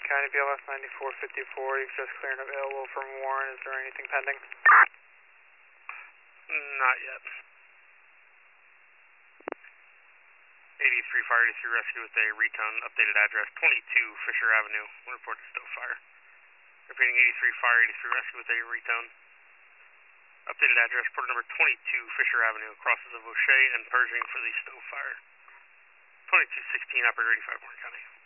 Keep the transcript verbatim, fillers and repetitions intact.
County, B L S ninety-four fifty-four, you've just cleared available from Warren. Is there anything pending? Not yet. eighty-three Fire eighty-three Rescue with a retone, updated address twenty-two Fisher Avenue. Reported stove fire. Repeating eighty-three Fire eighty-three Rescue with a retone. Updated address, port number twenty-two Fisher Avenue, crosses of O'Shea and Pershing for the stove fire. twenty-two sixteen, operator eighty-five, Warren County.